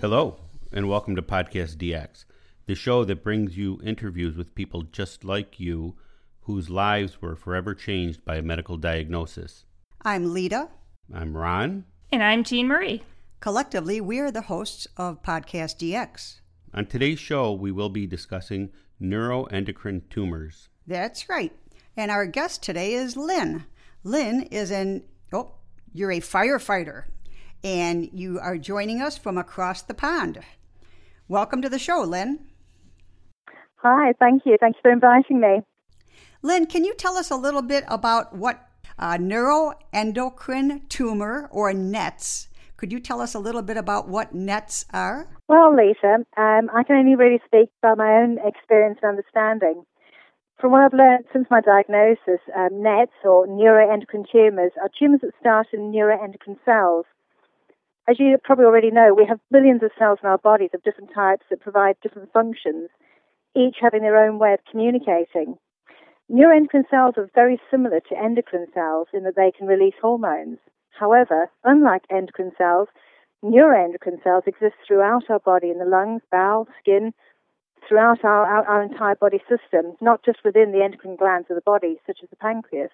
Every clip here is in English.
Hello, and welcome to Podcast DX, the show that brings you interviews with people just like you whose lives were forever changed by a medical diagnosis. I'm Lita. I'm Ron. And I'm Jean Marie. Collectively, we are the hosts of Podcast DX. On today's show, we will be discussing neuroendocrine tumors. That's right. And our guest today is Lynn. Lynn is you're a firefighter, and you are joining us from across the pond. Welcome to the show, Lynn. Hi, thank you. Thank you for inviting me. Lynn, can you tell us a little bit about what neuroendocrine tumor, or NETs? Could you tell us a little bit about what NETs are? Well, Lisa, I can only really speak about my own experience and understanding. From what I've learned since my diagnosis, NETs, or neuroendocrine tumors, are tumors that start in neuroendocrine cells. As you probably already know, we have billions of cells in our bodies of different types that provide different functions, each having their own way of communicating. Neuroendocrine cells are very similar to endocrine cells in that they can release hormones. However, unlike endocrine cells, neuroendocrine cells exist throughout our body, in the lungs, bowel, skin, throughout our entire body system, not just within the endocrine glands of the body, such as the pancreas.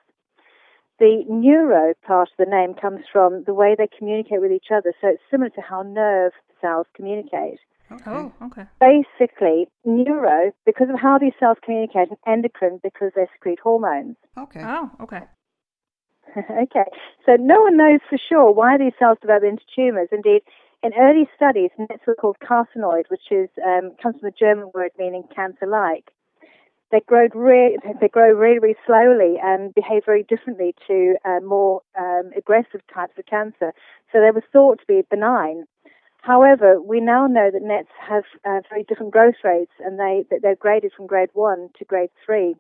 The neuro part of the name comes from the way they communicate with each other, so it's similar to how nerve cells communicate. Okay. Basically, neuro, because of how these cells communicate, and endocrine, because they secrete hormones. Okay. Okay. Okay, so no one knows for sure why these cells develop into tumors. Indeed, in early studies, NETs were called carcinoid, which comes from the German word meaning cancer-like. They grow really, really slowly and behave very differently to more aggressive types of cancer. So they were thought to be benign. However, we now know that NETs have very different growth rates, and they're graded from grade 1 to grade 3.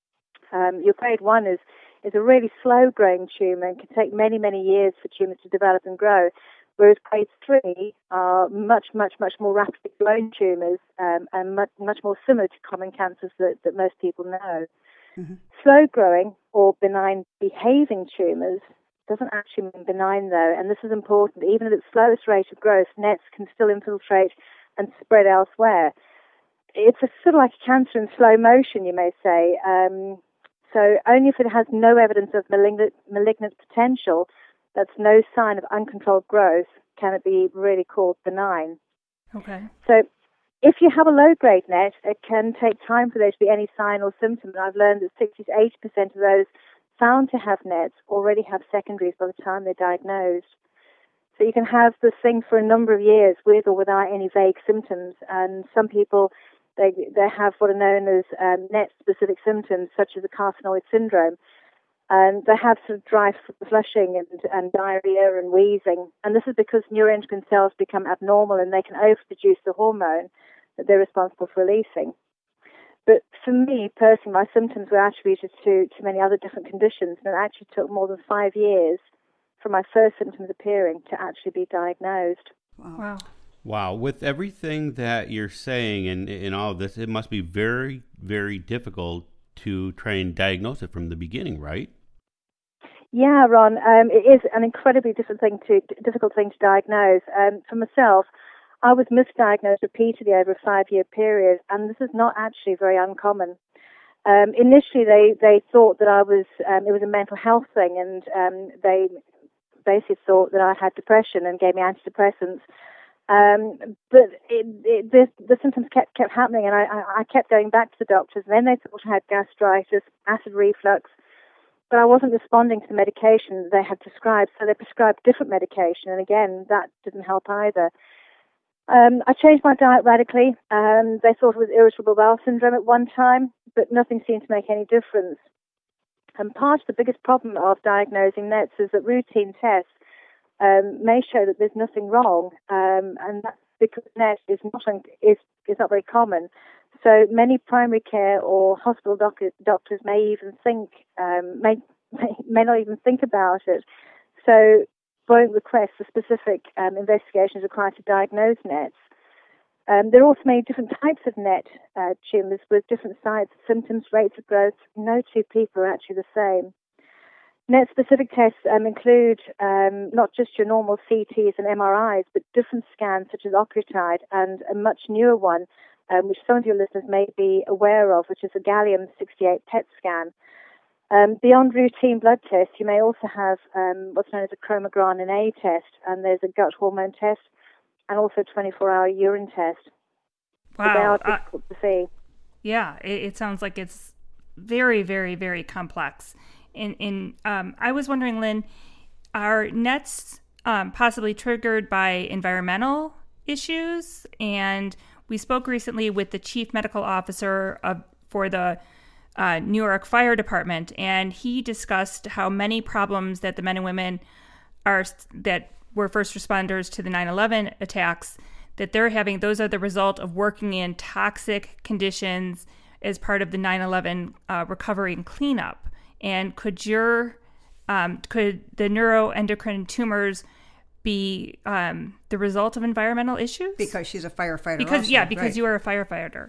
Your grade 1 is a really slow-growing tumor and can take many, many years for tumors to develop and grow, whereas grade 3 are much, much, much more rapidly growing tumors and much more similar to common cancers that most people know. Mm-hmm. Slow-growing or benign-behaving tumors doesn't actually mean benign, though, and this is important. Even at its slowest rate of growth, NETs can still infiltrate and spread elsewhere. It's sort of like a cancer in slow motion, you may say. So only if it has no evidence of malignant potential, that's no sign of uncontrolled growth, can it be really called benign. Okay. So if you have a low-grade NET, it can take time for there to be any sign or symptom. And I've learned that 60 to 80% of those found to have NETs already have secondaries by the time they're diagnosed. So you can have this thing for a number of years with or without any vague symptoms. And some people, they have what are known as NET-specific symptoms, such as the carcinoid syndrome. And they have sort of dry flushing and diarrhea and wheezing. And this is because neuroendocrine cells become abnormal and they can overproduce the hormone that they're responsible for releasing. But for me, personally, my symptoms were attributed to many other different conditions, and it actually took more than 5 years from my first symptoms appearing to actually be diagnosed. Wow. With everything that you're saying and all of this, it must be very, very difficult to try and diagnose it from the beginning, right? Yeah, Ron, it is an incredibly difficult thing to diagnose. For myself, I was misdiagnosed repeatedly over a 5-year period, and this is not actually very uncommon. Initially, they thought that it was a mental health thing, and they basically thought that I had depression and gave me antidepressants. But the symptoms kept happening, and I kept going back to the doctors. And then they thought I had gastritis, acid reflux, but I wasn't responding to the medication they had prescribed, so they prescribed different medication, and again, that didn't help either. I changed my diet radically. They thought it was irritable bowel syndrome at one time, but nothing seemed to make any difference. And part of the biggest problem of diagnosing NETs is that routine tests may show that there's nothing wrong, and that's because NET is not very common. So many primary care or hospital doctors may even think may not even think about it. So won't request for specific investigations required to diagnose NETs. There are also many different types of NET tumours with different sites, symptoms, rates of growth. No two people are actually the same. NET-specific tests include not just your normal CTs and MRIs, but different scans such as octreotide and a much newer one, which some of your listeners may be aware of, which is a gallium-68 PET scan. Beyond routine blood tests, you may also have what's known as a chromogranin A test, and there's a gut hormone test, and also a 24-hour urine test. Wow. So they are difficult to see. Yeah, it sounds like it's very, very, very complex. I was wondering, Lynn, are NETs possibly triggered by environmental issues? And we spoke recently with the chief medical officer for the New York Fire Department, and he discussed how many problems that the men and women that were first responders to the 9/11 attacks that they're having, those are the result of working in toxic conditions as part of the 9/11 recovery and cleanup. And could the neuroendocrine tumors be the result of environmental issues? Because she's a firefighter. Because right. you are a firefighter.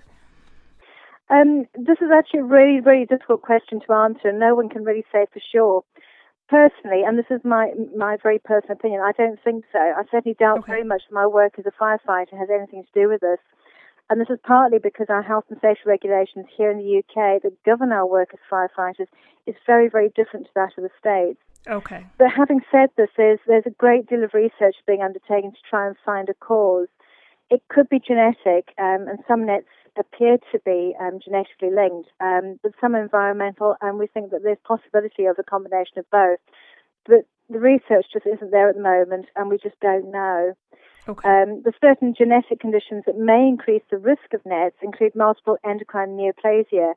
This is actually a really, really difficult question to answer. No one can really say for sure. Personally, and this is my very personal opinion, I don't think so. I certainly doubt very much that my work as a firefighter has anything to do with this. And this is partly because our health and safety regulations here in the UK that govern our work as firefighters is very, very different to that of the States. Okay. But having said this, there's a great deal of research being undertaken to try and find a cause. It could be genetic, and some NETs appear to be genetically linked, but some environmental, and we think that there's possibility of a combination of both. But the research just isn't there at the moment, and we just don't know. Okay. The certain genetic conditions that may increase the risk of NETs include multiple endocrine neoplasia,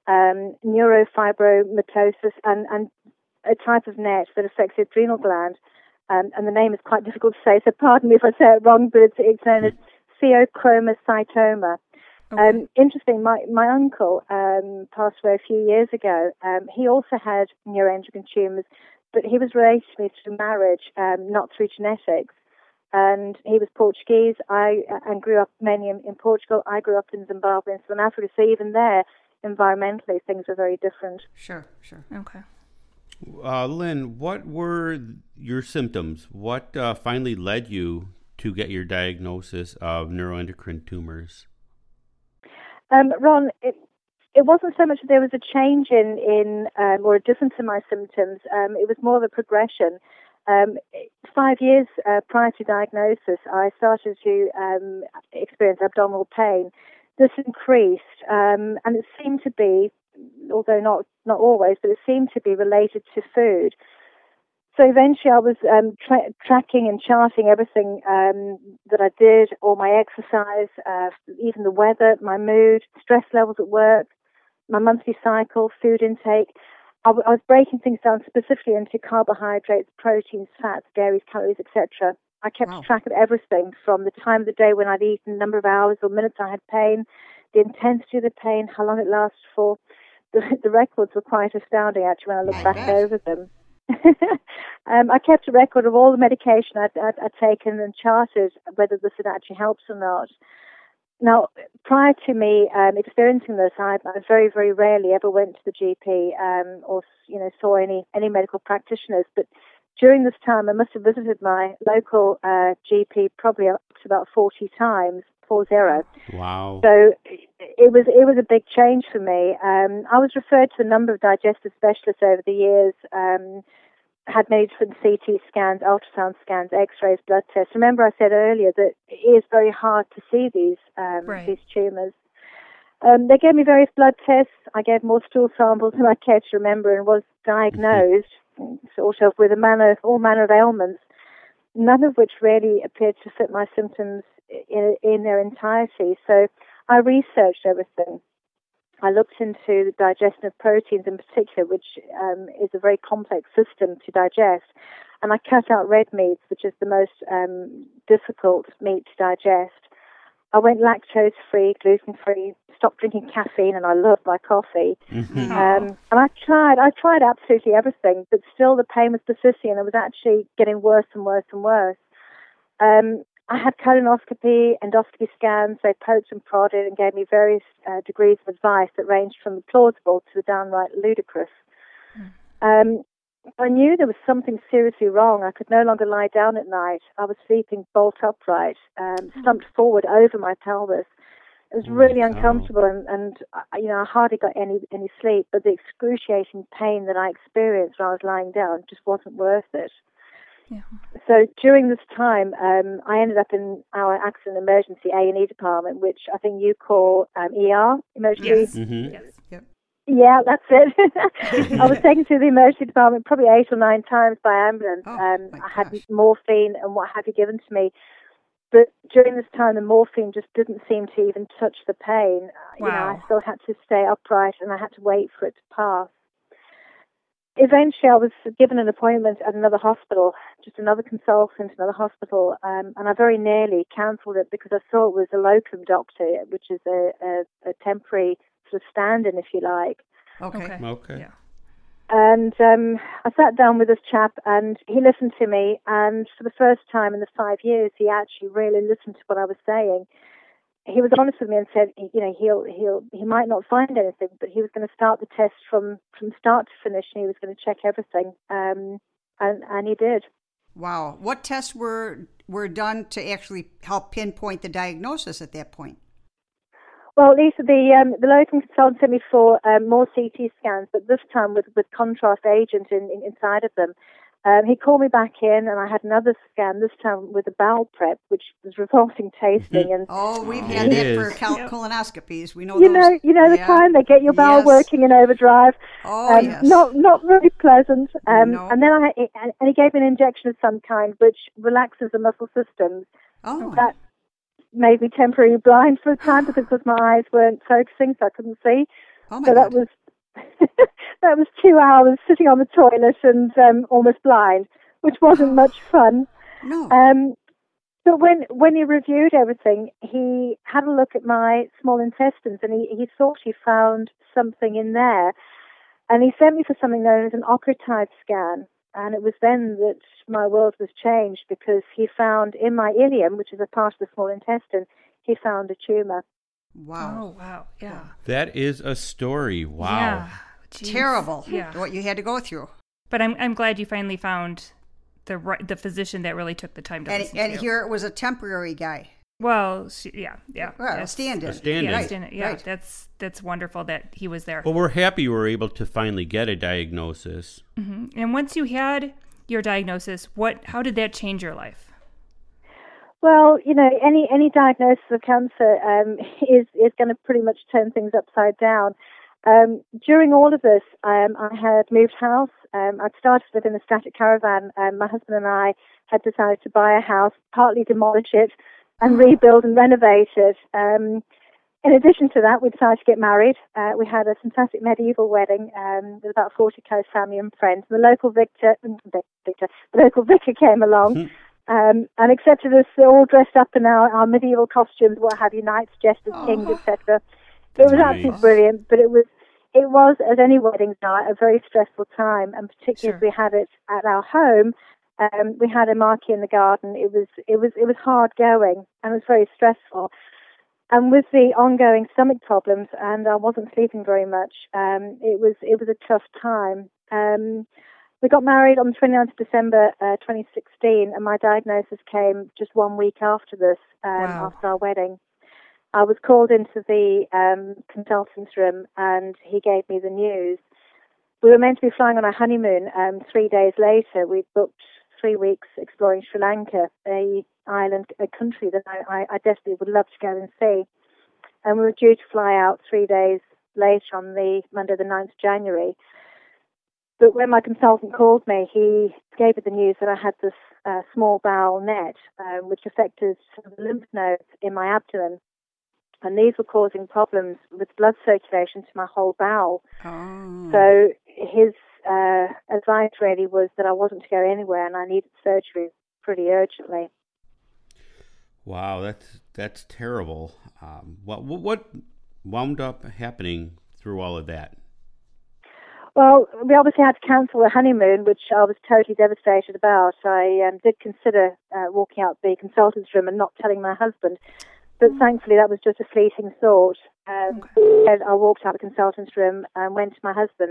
neurofibromatosis, and a type of NET that affects the adrenal gland. And the name is quite difficult to say, so pardon me if I say it wrong, but it's known as pheochromocytoma. Okay. Interesting, my uncle passed away a few years ago. He also had neuroendocrine tumours, but he was related to me through marriage, not through genetics. And he was Portuguese. I grew up mainly in Portugal. I grew up in Zimbabwe and Southern Africa. So even there, environmentally, things are very different. Sure. Okay. Lynn, what were your symptoms? What finally led you to get your diagnosis of neuroendocrine tumors? Ron, it wasn't so much that there was a change in or a difference in my symptoms. It was more of a progression. 5 years prior to diagnosis, I started to experience abdominal pain. This increased, and it seemed to be, although not always, but it seemed to be related to food. So eventually I was tracking and charting everything that I did, all my exercise, even the weather, my mood, stress levels at work, my monthly cycle, food intake. I was breaking things down specifically into carbohydrates, proteins, fats, dairies, calories, etc. I kept track of everything from the time of the day when I'd eaten, the number of hours or minutes I had pain, the intensity of the pain, how long it lasted for. The records were quite astounding, actually, when I look back over them. I kept a record of all the medication I'd taken and charted whether this had actually helped or not. Now, prior to me experiencing this, I very, very rarely ever went to the GP or saw any medical practitioners. But during this time, I must have visited my local GP probably up to about 40 times. 40. Wow. So it was a big change for me. I was referred to a number of digestive specialists over the years, had many different CT scans, ultrasound scans, x-rays, blood tests. Remember I said earlier that it is very hard to see these tumours. They gave me various blood tests. I gave more stool samples than I care to remember and was diagnosed sort of with all manner of ailments, none of which really appeared to fit my symptoms in their entirety. So I researched everything. I looked into the digestion of proteins in particular, which is a very complex system to digest. And I cut out red meats, which is the most difficult meat to digest. I went lactose-free, gluten-free, stopped drinking caffeine, and I love my coffee. Mm-hmm. And I tried absolutely everything, but still the pain was persisting, and it was actually getting worse and worse and worse. I had colonoscopy, endoscopy scans. They poked and prodded and gave me various degrees of advice that ranged from the plausible to the downright ludicrous. I knew there was something seriously wrong. I could no longer lie down at night. I was sleeping bolt upright, slumped forward over my pelvis. It was really uncomfortable, and I hardly got any sleep. But the excruciating pain that I experienced when I was lying down just wasn't worth it. Yeah. So during this time, I ended up in our accident emergency A&E department, which I think you call ER, emergency. Yes. Mm-hmm. Yes. Yep. Yeah, that's it. I was taken to the emergency department probably 8 or 9 times by ambulance. My I had gosh. morphine and what have you given to me. But during this time, the morphine just didn't seem to even touch the pain. Wow. I still had to stay upright and I had to wait for it to pass. Eventually, I was given an appointment at another hospital, just another consultant, another hospital, and I very nearly cancelled it because I saw it was a locum doctor, which is a temporary sort of stand-in, if you like. Okay. Yeah. And I sat down with this chap, and he listened to me. And for the first time in the 5 years, he actually really listened to what I was saying. He was honest with me and said, he might not find anything, but he was going to start the test from start to finish, and he was going to check everything. And he did. Wow. What tests were done to actually help pinpoint the diagnosis at that point? Well, Lisa, the locum consultant sent me for more CT scans, but this time with contrast agent inside of them. He called me back in, and I had another scan, this time with a bowel prep, which was revolting tasting. And We've had that for colonoscopies. We know those. The kind they get your bowel working in overdrive. Yes. Not very pleasant. No. And then he gave me an injection of some kind, which relaxes the muscle systems. Oh. That made me temporarily blind for a time because my eyes weren't focusing, so I couldn't see. Oh my So God. that was 2 hours sitting on the toilet and almost blind, which wasn't much fun. No. But when he reviewed everything, he had a look at my small intestines, and he thought he found something in there. And he sent me for something known as an octreotide scan. And it was then that my world was changed, because he found in my ileum, which is a part of the small intestine, he found a tumor. Wow. Oh, wow. Yeah. That is a story. Wow. Yeah. Jeez. Terrible. Yeah. What you had to go through. But I'm glad you finally found the physician that really took the time to listen to And you. here it was a temporary guy. Well, yeah. Well, a stand-in. A stand-in. Yeah, Right, stand-in. Yeah, right. that's wonderful that he was there. Well, we're happy you were able to finally get a diagnosis. Mm-hmm. And once you had your diagnosis, how did that change your life? Well, any diagnosis of cancer is going to pretty much turn things upside down. During all of this, I had moved house. I'd started to live in a static caravan. My husband and I had decided to buy a house, partly demolish it, and rebuild and renovate it. In addition to that, we decided to get married. We had a fantastic medieval wedding with about 40 close family and friends. The local vicar came along and accepted us all dressed up in our medieval costumes, what have you, knights, jesters, kings, etc. It was absolutely brilliant, but it was, as any weddings are, a very stressful time, and particularly as we had it at our home. We had a marquee in the garden. It was hard going, and it was very stressful. And with the ongoing stomach problems, and I wasn't sleeping very much, it was a tough time. We got married on the 29th of December 2016, and my diagnosis came just 1 week after this, after our wedding. I was called into the consultant's room, and he gave me the news. We were meant to be flying on our honeymoon 3 days later. We'd booked 3 weeks exploring Sri Lanka, a country that I desperately would love to go and see. And we were due to fly out 3 days later on the Monday, the 9th of January. But when my consultant called me, he gave me the news that I had this small bowel net, which affected the lymph nodes in my abdomen. And these were causing problems with blood circulation to my whole bowel. Oh. So his advice really was that I wasn't to go anywhere, and I needed surgery pretty urgently. Wow, that's terrible. What wound up happening through all of that? Well, we obviously had to cancel the honeymoon, which I was totally devastated about. I did consider walking out the consultant's room and not telling my husband, but thankfully that was just a fleeting thought. I walked out the consultant's room and went to my husband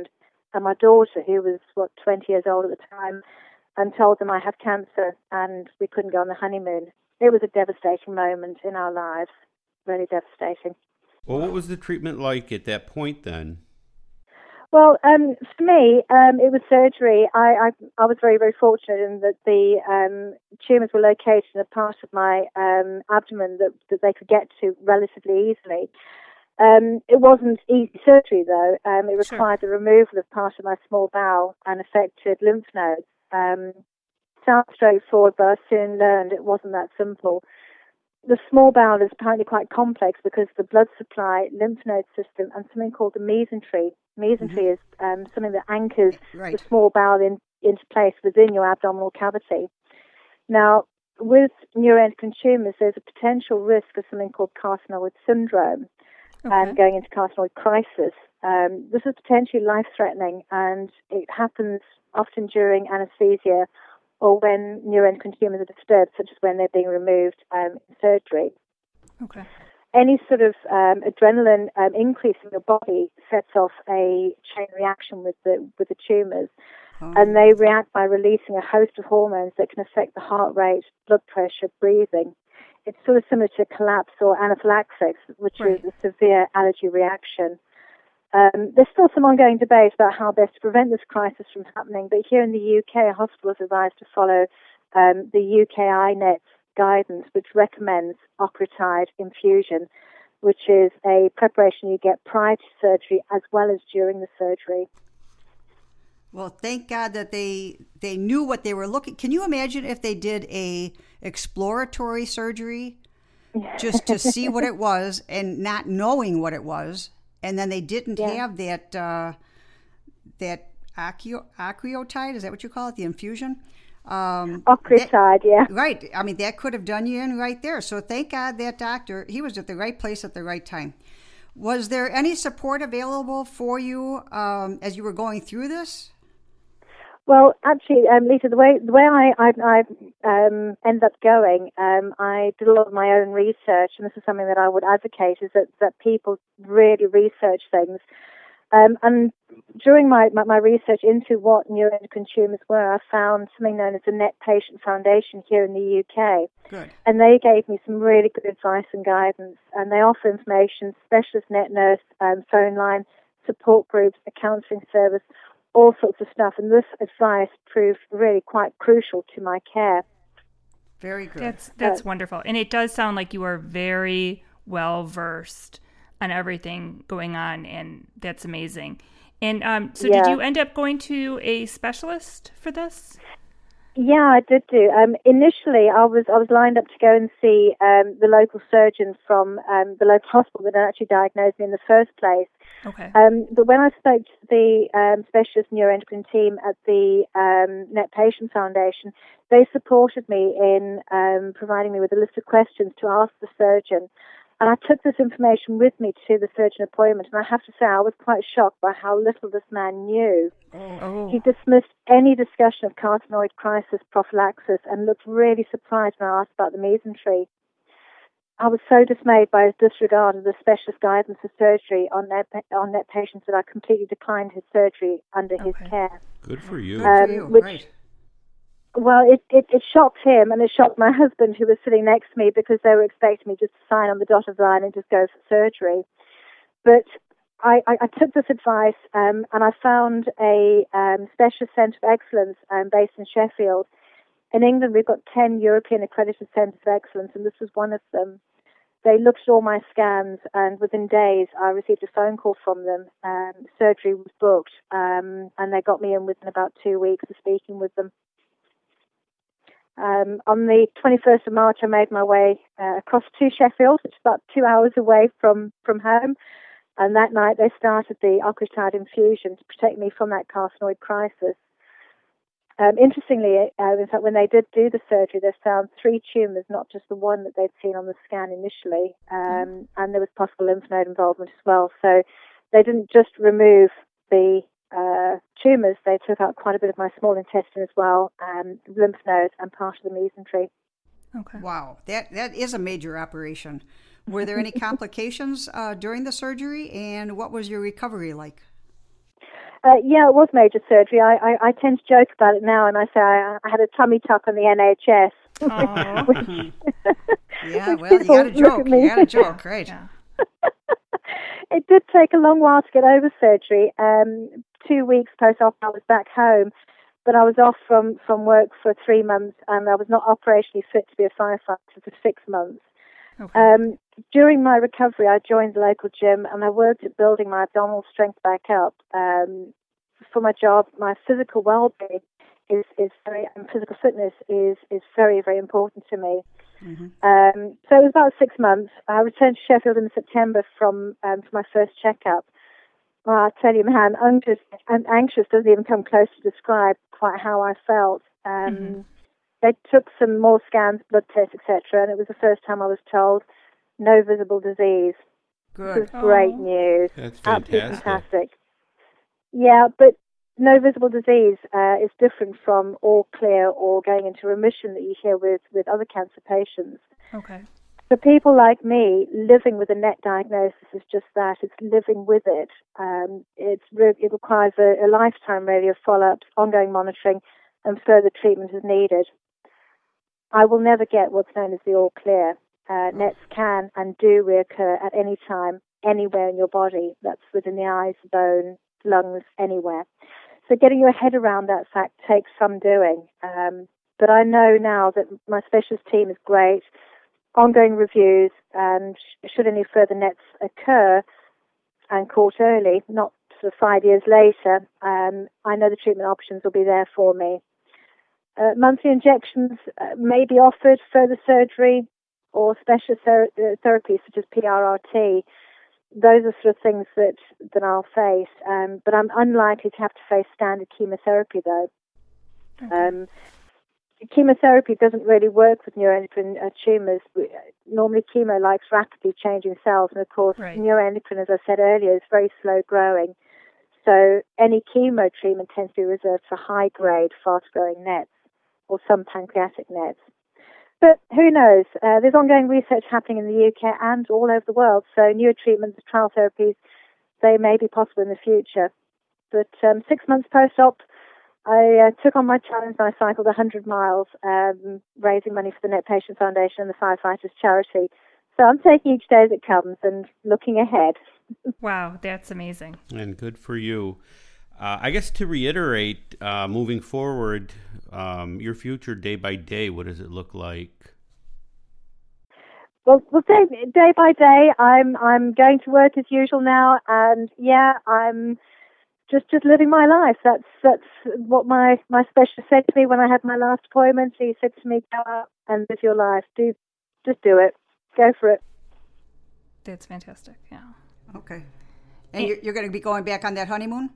and my daughter, who was, 20 years old at the time, and told them I had cancer and we couldn't go on the honeymoon. It was a devastating moment in our lives, really devastating. Well, what was the treatment like at that point then? Well, for me, it was surgery. I was very, very fortunate in that the tumours were located in a part of my abdomen that they could get to relatively easily. It wasn't easy surgery, though. It required the removal of part of my small bowel and affected lymph nodes. Sounds straightforward, but I soon learned it wasn't that simple. The small bowel is apparently quite complex because the blood supply, lymph node system, and something called the mesentery. Mesentery is something that anchors the small bowel into place within your abdominal cavity. Now, with neuroendocrine tumours, there's a potential risk of something called carcinoid syndrome, going into carcinoid crisis. This is potentially life-threatening, and it happens often during anesthesia or when neuroendocrine tumours are disturbed, such as when they're being removed in surgery. Okay. Any sort of adrenaline increase in your body sets off a chain reaction with the tumours, and they react by releasing a host of hormones that can affect the heart rate, blood pressure, breathing. It's sort of similar to collapse or anaphylaxis, which is a severe allergy reaction. There's still some ongoing debate about how best to prevent this crisis from happening, but here in the UK, a hospital is advised to follow the UK INET guidance, which recommends octreotide infusion, which is a preparation you get prior to surgery as well as during the surgery. Well, thank God that they knew what they were looking. Can you imagine if they did a exploratory surgery just to see what it was and not knowing what it was, and then they didn't have that octreotide, is that what you call it, the infusion? Octreotide, Right. I mean, that could have done you in right there. So thank God that doctor, he was at the right place at the right time. Was there any support available for you as you were going through this? Well, actually, Lisa, the way I ended up going, I did a lot of my own research, and this is something that I would advocate, is that people really research things. And during my research into what neuroendocrine tumours were, I found something known as the NET Patient Foundation here in the UK. Good. And they gave me some really good advice and guidance. And they offer information, specialist NET nurse, phone line, support groups, a counselling service, all sorts of stuff. And this advice proved really quite crucial to my care. Very good. That's wonderful. And it does sound like you are very well versed on everything going on, and that's amazing. And so did you end up going to a specialist for this? Yeah, I did do. Initially, I was lined up to go and see the local surgeon from the local hospital that actually diagnosed me in the first place. Okay. But when I spoke to the specialist neuroendocrine team at the NET Patient Foundation, they supported me in providing me with a list of questions to ask the surgeon. And I took this information with me to the surgeon appointment, and I have to say I was quite shocked by how little this man knew. Oh. He dismissed any discussion of carcinoid crisis prophylaxis and looked really surprised when I asked about the mesentery. I was so dismayed by his disregard of the specialist guidance for surgery on NET patients that I completely declined his surgery under his care. Good for you. Right. Well, it shocked him, and it shocked my husband, who was sitting next to me, because they were expecting me just to sign on the dotted line and just go for surgery. But I took this advice, and I found a specialist centre of excellence based in Sheffield. In England, we've got 10 European accredited centres of excellence, and this was one of them. They looked at all my scans, and within days, I received a phone call from them. Surgery was booked, and they got me in within about 2 weeks of speaking with them. On the 21st of March, I made my way across to Sheffield, which is about 2 hours away from home. And that night, they started the octreotide infusion to protect me from that carcinoid crisis. Interestingly, in fact, when they did do the surgery, they found 3 tumours, not just the one that they'd seen on the scan initially. And there was possible lymph node involvement as well. So they didn't just remove the tumours, they took out quite a bit of my small intestine as well, lymph nodes and part of the mesentery. Okay. Wow, that is a major operation. Were there any complications during the surgery, and what was your recovery like? Yeah, it was major surgery. I tend to joke about it now, and I say I had a tummy tuck on the NHS. Yeah, well, you got a joke. You got a joke, right? Yeah. It did take a long while to get over surgery. 2 weeks post-op, I was back home, but I was off from work for 3 months, and I was not operationally fit to be a firefighter for 6 months. Okay. During my recovery, I joined the local gym, and I worked at building my abdominal strength back up. For my job, my physical well-being is very, and physical fitness is very, very important to me. Mm-hmm. So it was about 6 months. I returned to Sheffield in September for my first checkup. Well, I'll tell you, man, anxious doesn't even come close to describe quite how I felt. They took some more scans, blood tests, etc., and it was the first time I was told no visible disease. Good. This was great news. That's Absolutely fantastic. fantastic. Yeah, but no visible disease is different from all clear or going into remission that you hear with other cancer patients. Okay. For people like me, living with a NET diagnosis is just that. It's living with it. It requires a lifetime, really, of follow-ups, ongoing monitoring, and further treatment as needed. I will never get what's known as the all-clear. NETs can and do reoccur at any time, anywhere in your body. That's within the eyes, bone, lungs, anywhere. So getting your head around that fact takes some doing. But I know now that my specialist team is great, ongoing reviews, and should any further NETs occur and caught early, not sort of 5 years later, I know the treatment options will be there for me. Monthly injections may be offered, further surgery, or special therapies such as PRRT. Those are sort of things that I'll face, but I'm unlikely to have to face standard chemotherapy, though. Okay. Chemotherapy doesn't really work with neuroendocrine tumours. Normally, chemo likes rapidly changing cells, and of course, Right. neuroendocrine, as I said earlier, is very slow growing. So any chemo treatment tends to be reserved for high-grade, fast-growing NETs or some pancreatic NETs. But who knows? There's ongoing research happening in the UK and all over the world, so newer treatments, trial therapies, they may be possible in the future. But 6 months post-op, I took on my challenge and I cycled 100 miles, raising money for the Net Patient Foundation and the Firefighters Charity. So I'm taking each day as it comes and looking ahead. Wow, that's amazing. And good for you. I guess to reiterate, moving forward, your future day by day, what does it look like? Well, day by day, I'm going to work as usual now, and yeah, I'm just living my life. That's what my specialist said to me when I had my last appointment. He said to me, "Go out and live your life. Just do it. Go for it." That's fantastic. Yeah. Okay. And you're going to be going back on that honeymoon?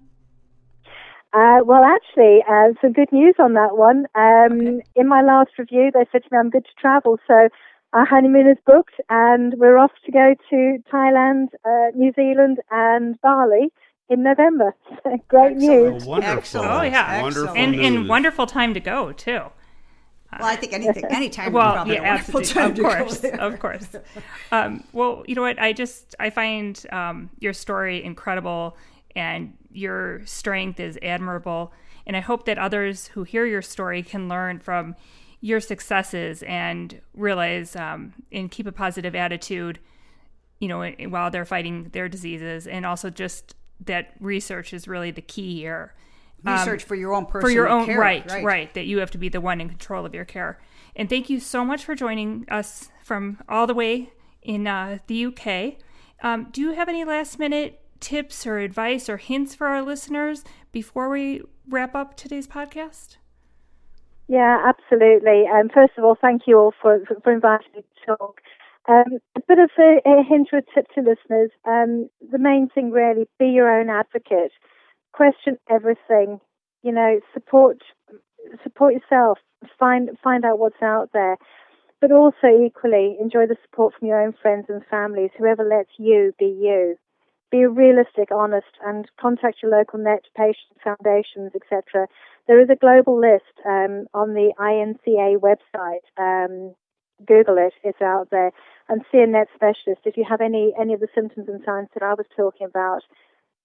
Well, actually, some good news on that one. Okay. In my last review, they said to me I'm good to travel, so our honeymoon is booked, and we're off to go to Thailand, New Zealand, and Bali in November. Great news. Oh, wonderful. Excellent. Oh, yeah. Wonderful And news. wonderful time to go, too. Well, I think anytime Well, is probably yeah, a wonderful absolutely. time Of to course, go. of course. Well, you know what? I find your story incredible, and your strength is admirable. And I hope that others who hear your story can learn from your successes and realize and keep a positive attitude, you know, while they're fighting their diseases, and also just that research is really the key here. Research for your own personal For your own care. right. That you have to be the one in control of your care. And thank you so much for joining us from all the way in the UK. Do you have any last minute tips or advice or hints for our listeners before we wrap up today's podcast? Yeah, absolutely. First of all, thank you all for inviting me to talk. A bit of a hint or a tip to listeners. The main thing really, be your own advocate. Question everything. You know, support yourself. Find out what's out there. But also equally, enjoy the support from your own friends and families, whoever lets you be you. Be realistic, honest, and contact your local NET patient foundations, etc. There is a global list on the INCA website. Google it; it's out there. And see a NET specialist if you have any of the symptoms and signs that I was talking about.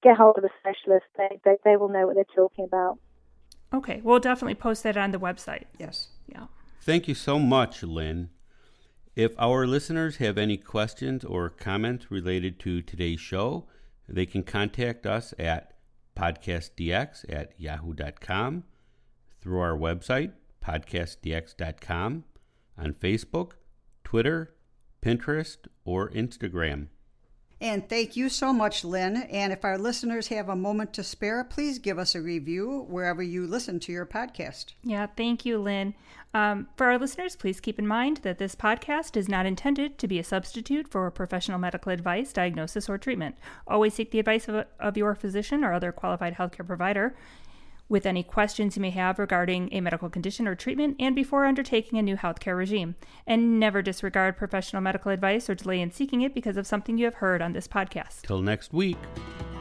get hold of a specialist. They will know what they're talking about. Okay, we'll definitely post that on the website. Yes. Yeah. Thank you so much, Lynn. If our listeners have any questions or comments related to today's show, they can contact us at podcastdx@yahoo.com, through our website, podcastdx.com, on Facebook, Twitter, Pinterest, or Instagram. And thank you so much, Lynn. And if our listeners have a moment to spare, please give us a review wherever you listen to your podcast. Yeah, thank you, Lynn. For our listeners, please keep in mind that this podcast is not intended to be a substitute for professional medical advice, diagnosis, or treatment. Always seek the advice of your physician or other qualified healthcare provider with any questions you may have regarding a medical condition or treatment and before undertaking a new healthcare regime. And never disregard professional medical advice or delay in seeking it because of something you have heard on this podcast. Till next week.